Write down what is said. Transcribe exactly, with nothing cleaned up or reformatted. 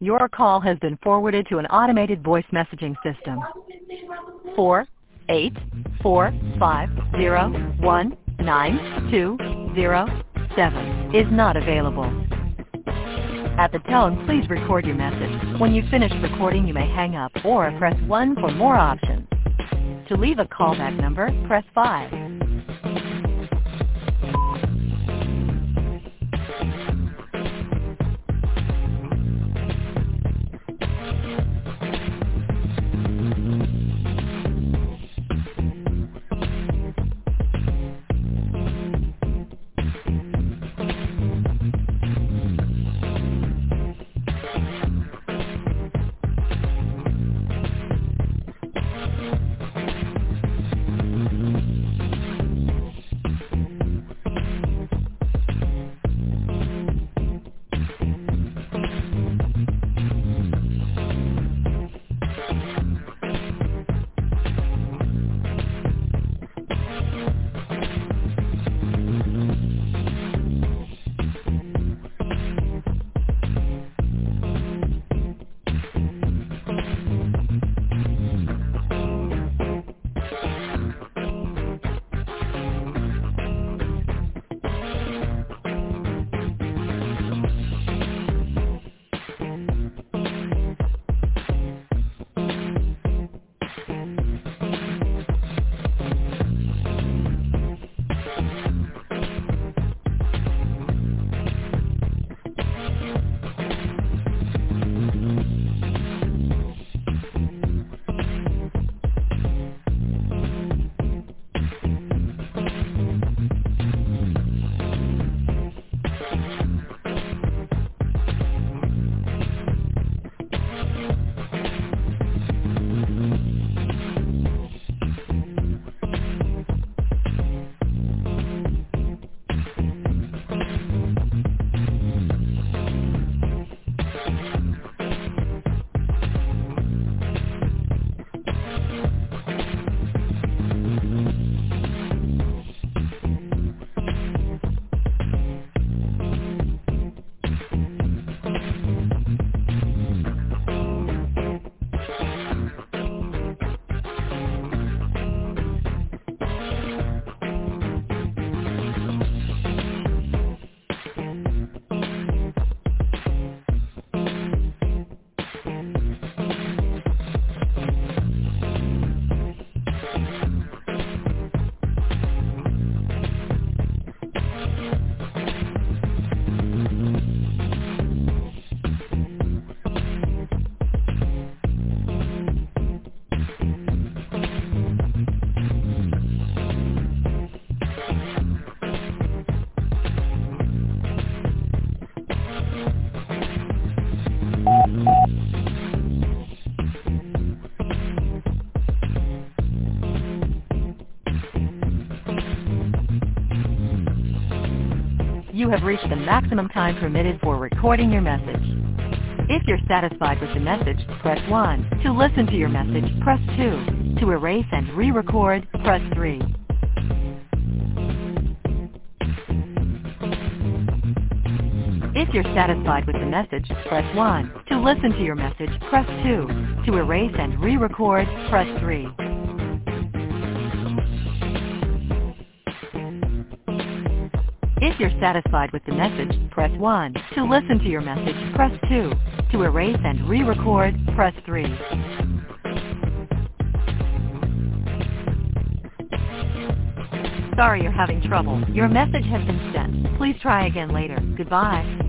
Your call has been forwarded to an automated voice messaging system. four eight four five zero one nine two zero seven is not available. At the tone, please record your message. When you've finished recording, you may hang up or press one for more options. To leave a callback number, press five. You have reached the maximum time permitted for recording your message. If you're satisfied with the message, press one. To listen to your message, press two. To erase and re-record, press three. If you're satisfied with the message, press one. To listen to your message, press two. To erase and re-record, press three. If you're satisfied with the message, press one. To listen to your message, press two. To erase and re-record, press three. Sorry you're having trouble. Your message has been sent. Please try again later. Goodbye.